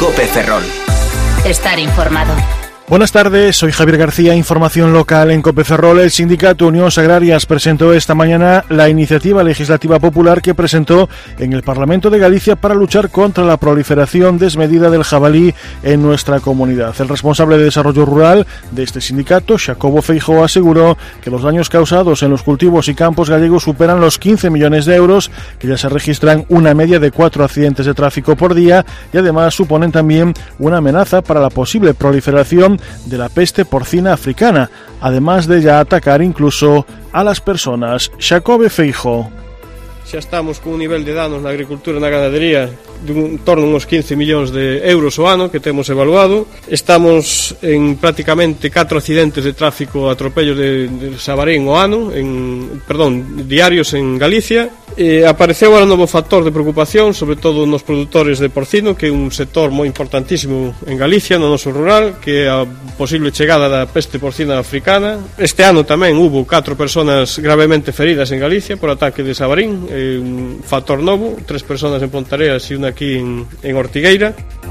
COPE Ferrol. Estar informado. Buenas tardes, soy Javier García, información local en COPE Ferrol. El sindicato Unións Agrarias presentó esta mañana la iniciativa legislativa popular que presentó en el Parlamento de Galicia para luchar contra la proliferación desmedida del jabalí en nuestra comunidad. El responsable de desarrollo rural de este sindicato, Xacobo Feijóo, aseguró que los daños causados en los cultivos y campos gallegos superan los 15 millones de euros, que ya se registran una media de 4 accidentes de tráfico por día y además suponen también una amenaza para la posible proliferación de la peste porcina africana, además de ya atacar incluso a las personas. Xacobo Feijóo. Xa estamos con un nivel de danos na agricultura e na ganadería de un torno a unos 15 millóns de euros o ano que temos evaluado. Estamos en prácticamente 4 accidentes de tráfico, atropellos de Sabarín o ano, diarios en Galicia. Apareceu agora un novo factor de preocupación, sobre todo nos produtores de porcino, que é un sector moi importantísimo en Galicia, no noso rural, que é a posible chegada da peste porcina africana. Este ano tamén hubo 4 personas gravemente feridas en Galicia por ataque de Sabarín, un factor novo, 3 personas en Pontareas e unha aquí en Ortigueira.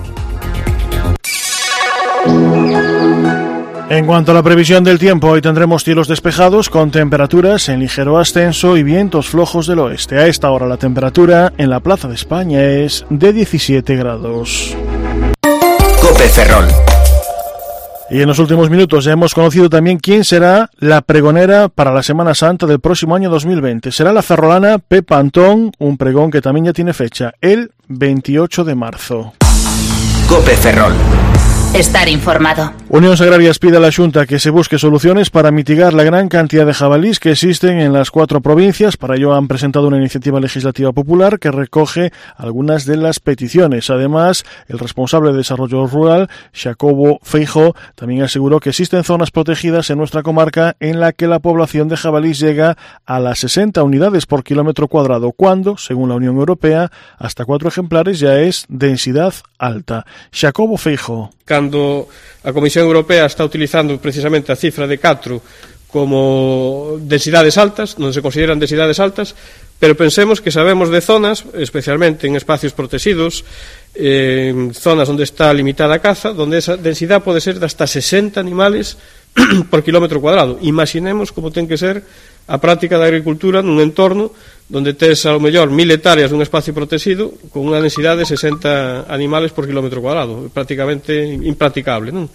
En cuanto a la previsión del tiempo, hoy tendremos cielos despejados con temperaturas en ligero ascenso y vientos flojos del oeste. A esta hora la temperatura en la Plaza de España es de 17 grados. COPE Ferrol. Y en los últimos minutos ya hemos conocido también quién será la pregonera para la Semana Santa del próximo año 2020. Será la ferrolana Pepa Antón, un pregón que también ya tiene fecha, el 28 de marzo. COPE Ferrol. Estar informado. Unións Agrarias pide a la Xunta que se busque soluciones para mitigar la gran cantidad de jabalís que existen en las 4 provincias. Para ello han presentado una iniciativa legislativa popular que recoge algunas de las peticiones. Además, el responsable de desarrollo rural, Xacobo Feijóo, también aseguró que existen zonas protegidas en nuestra comarca en la que la población de jabalís llega a las 60 unidades por kilómetro cuadrado, cuando, según la Unión Europea, hasta 4 ejemplares ya es densidad alta. Xacobo Feijóo. Cando a Comisión Europea está utilizando precisamente a cifra de 4 como densidades altas, non se consideran densidades altas, pero pensemos que sabemos de zonas, especialmente en espacios protegidos, zonas onde está limitada a caza, onde esa densidade pode ser de hasta 60 animales por kilómetro cuadrado. Imaginemos como ten que ser a práctica da agricultura nun entorno onde tes ao mellor 1000 hectáreas dun espacio protegido con unha densidade de 60 animales por kilómetro cuadrado, prácticamente impracticable, non?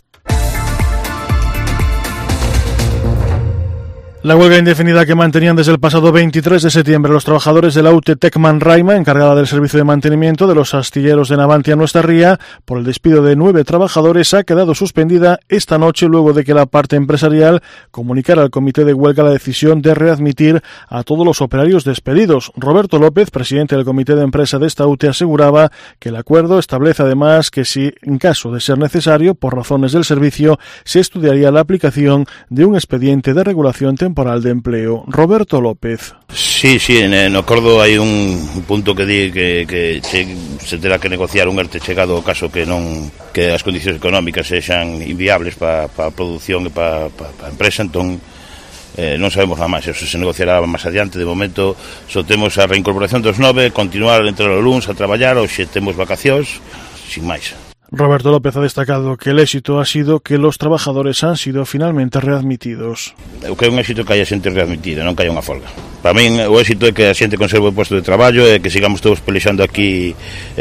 La huelga indefinida que mantenían desde el pasado 23 de septiembre los trabajadores de la UTE Tecman Raima, encargada del servicio de mantenimiento de los astilleros de Navantia Nuestra Ría, por el despido de 9 trabajadores, ha quedado suspendida esta noche luego de que la parte empresarial comunicara al comité de huelga la decisión de readmitir a todos los operarios despedidos. Roberto López, presidente del comité de empresa de esta UTE, aseguraba que el acuerdo establece además que si, en caso de ser necesario, por razones del servicio, se estudiaría la aplicación de un expediente de regulación temporal de empleo. Roberto López. Sí, no acordo hai un punto que di que se terá que negociar un ERTE chegado ao caso que as condicións económicas sexan inviables para a produción e para a empresa, entón non sabemos nada máis, eso se negociará máis adiante. De momento só temos a reincorporación dos 9, continuar entre os luns a traballar, hoxe temos vacacións, sin máis. Roberto López ha destacado que el éxito ha sido que los trabajadores han sido finalmente readmitidos. O que é un éxito que haya xente readmitida, non que haya unha folga. Para min o éxito é que a xente conserve o posto de traballo e que sigamos todos pelexando aquí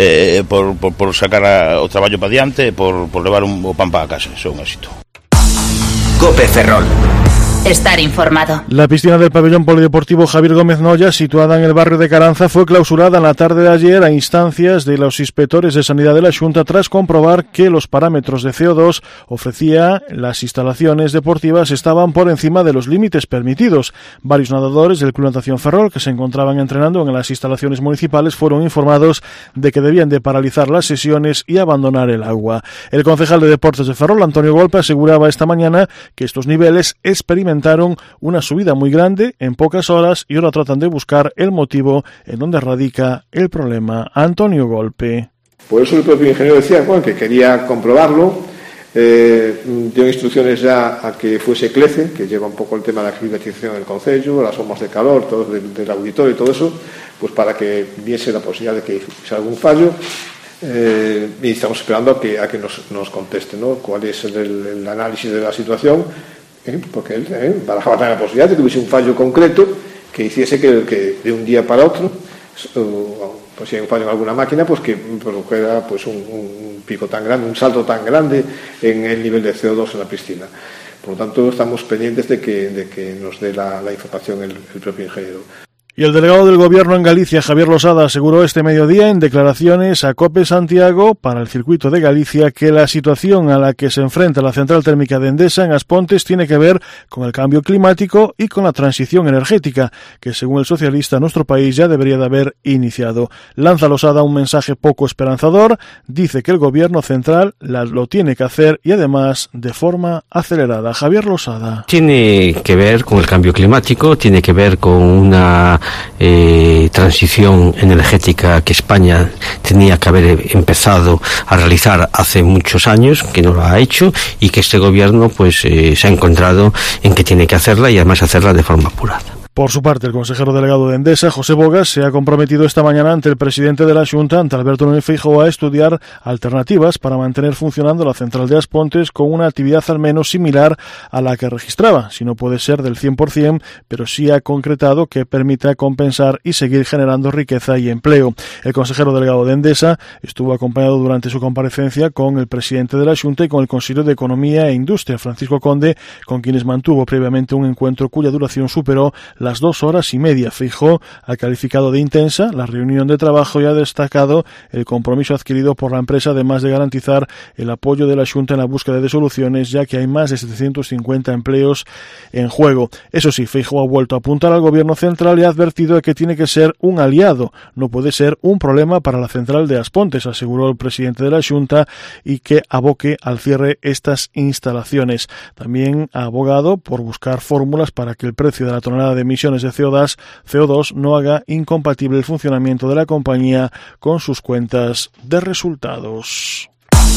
por sacar o traballo para diante e por levar o pan para a casa. Eso é un éxito. COPE Ferrol. Estar informado. La piscina del pabellón polideportivo Javier Gómez Noya, situada en el barrio de Caranza, fue clausurada en la tarde de ayer a instancias de los inspectores de sanidad de la Xunta tras comprobar que los parámetros de CO2 ofrecía las instalaciones deportivas estaban por encima de los límites permitidos. Varios nadadores del Club Natación Ferrol que se encontraban entrenando en las instalaciones municipales fueron informados de que debían de paralizar las sesiones y abandonar el agua. El concejal de Deportes de Ferrol, Antonio Golpe, aseguraba esta mañana que estos niveles experimentaron una subida muy grande en pocas horas y ahora tratan de buscar el motivo en donde radica el problema. Antonio Golpe. Por eso el propio ingeniero decía que quería comprobarlo, dio instrucciones ya a que fuese CLECE, que lleva un poco el tema de la climatización del concello, las bombas de calor, todo del auditorio y todo eso, pues para que viese la posibilidad de que hubiese algún fallo. y estamos esperando a que nos conteste, ¿no?, cuál es el análisis de la situación, porque él barajaba también la posibilidad de que hubiese un fallo concreto que hiciese que de un día para otro, pues si hay un fallo en alguna máquina, pues que produjera pues un pico tan grande, un salto tan grande en el nivel de CO2 en la piscina. Por lo tanto, estamos pendientes de que nos dé la información el propio ingeniero. Y el delegado del Gobierno en Galicia, Javier Losada, aseguró este mediodía en declaraciones a COPE Santiago para el circuito de Galicia que la situación a la que se enfrenta la central térmica de Endesa en As Pontes tiene que ver con el cambio climático y con la transición energética, que según el socialista nuestro país ya debería de haber iniciado. Lanza Losada un mensaje poco esperanzador, dice que el Gobierno central lo tiene que hacer y además de forma acelerada. Javier Losada. Tiene que ver con el cambio climático, tiene que ver con una transición energética que España tenía que haber empezado a realizar hace muchos años, que no lo ha hecho, y que este gobierno pues se ha encontrado en que tiene que hacerla y además hacerla de forma apurada. Por su parte, el consejero delegado de Endesa, José Bogas, se ha comprometido esta mañana ante el presidente de la Xunta, ante Alberto Núñez Feijóo, a estudiar alternativas para mantener funcionando la central de As Pontes con una actividad al menos similar a la que registraba. Si no puede ser del 100%, pero sí ha concretado que permita compensar y seguir generando riqueza y empleo. El consejero delegado de Endesa estuvo acompañado durante su comparecencia con el presidente de la Xunta y con el consejero de Economía e Industria, Francisco Conde, con quienes mantuvo previamente un encuentro cuya duración superó las 2 horas y media. Feijóo ha calificado de intensa la reunión de trabajo y ha destacado el compromiso adquirido por la empresa, además de garantizar el apoyo de la Xunta en la búsqueda de soluciones, ya que hay más de 750 empleos en juego. Eso sí, Feijóo ha vuelto a apuntar al gobierno central y ha advertido de que tiene que ser un aliado, no puede ser un problema para la central de As Pontes, aseguró el presidente de la Xunta, y que aboque al cierre estas instalaciones. También ha abogado por buscar fórmulas para que el precio de la tonelada de emisiones de CO2 no haga incompatible el funcionamiento de la compañía con sus cuentas de resultados.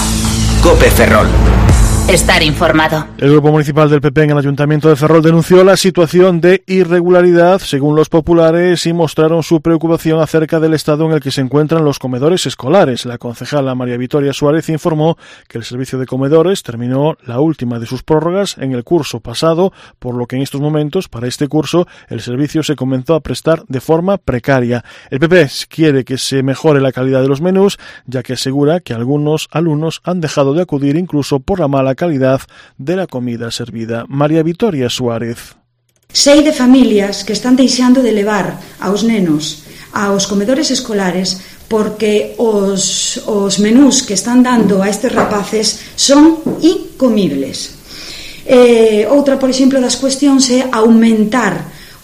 COPE Ferrol. Estar informado. El Grupo Municipal del PP en el Ayuntamiento de Ferrol denunció la situación de irregularidad, según los populares, y mostraron su preocupación acerca del estado en el que se encuentran los comedores escolares. La concejala María Vitoria Suárez informó que el servicio de comedores terminó la última de sus prórrogas en el curso pasado, por lo que en estos momentos, para este curso, el servicio se comenzó a prestar de forma precaria. El PP quiere que se mejore la calidad de los menús, ya que asegura que algunos alumnos han dejado de acudir incluso por la mala calidad de la comida servida. María Vitoria Suárez. Sei de familias que están deixando de levar aos nenos aos comedores escolares porque os menús que están dando a estes rapaces son incomibles. Outra, por exemplo, das cuestións é aumentar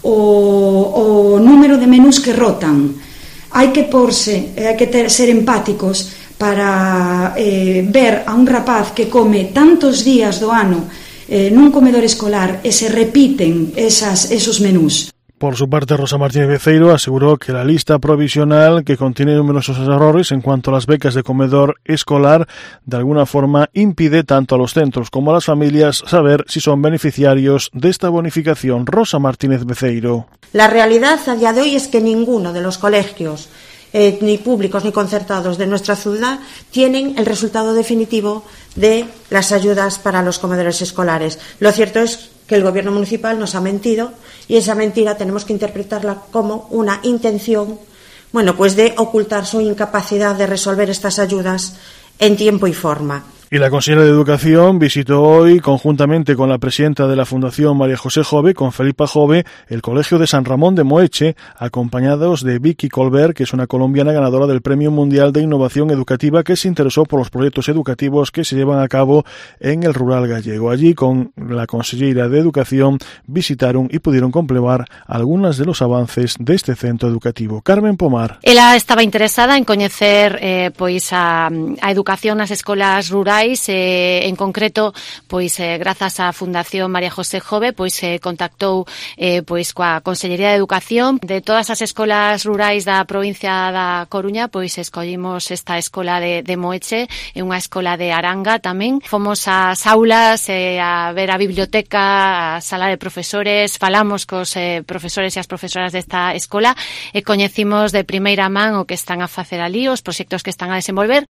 o número de menús que rotan. Hai que ser empáticos para ver a un rapaz que come tantos días do ano nun comedor escolar e se repiten esos menús. Por su parte, Rosa Martínez Beceiro aseguró que la lista provisional, que contiene numerosos errores en cuanto a las becas de comedor escolar, de alguna forma impide tanto a los centros como a las familias saber si son beneficiarios de esta bonificación. Rosa Martínez Beceiro. La realidad a día de hoy es que ninguno de los colegios ni públicos ni concertados de nuestra ciudad tienen el resultado definitivo de las ayudas para los comedores escolares. Lo cierto es que el gobierno municipal nos ha mentido y esa mentira tenemos que interpretarla como una intención, pues de ocultar su incapacidad de resolver estas ayudas en tiempo y forma. Y la consejera de Educación visitó hoy, conjuntamente con la presidenta de la Fundación María José Jove, con Felipa Jove, el Colegio de San Ramón de Moeche, acompañados de Vicky Colbert, que es una colombiana ganadora del Premio Mundial de Innovación Educativa, que se interesó por los proyectos educativos que se llevan a cabo en el rural gallego. Allí, con la consellera de Educación, visitaron y pudieron comprobar algunos de los avances de este centro educativo. Carmen Pomar. Ela estaba interesada en coñecer a educación nas escolas rurais. En concreto, grazas á Fundación María José Jove, contactou coa Consellería de Educación de todas as escolas rurais da provincia da Coruña, escollimos esta escola de Moeche, é unha escola de Aranga tamén. Fomos ás aulas, a ver a biblioteca, a sala de profesores, falamos cos profesores e as profesoras desta escola e coñecimos de primeira man o que están a facer ali, os proxectos que están a desenvolver.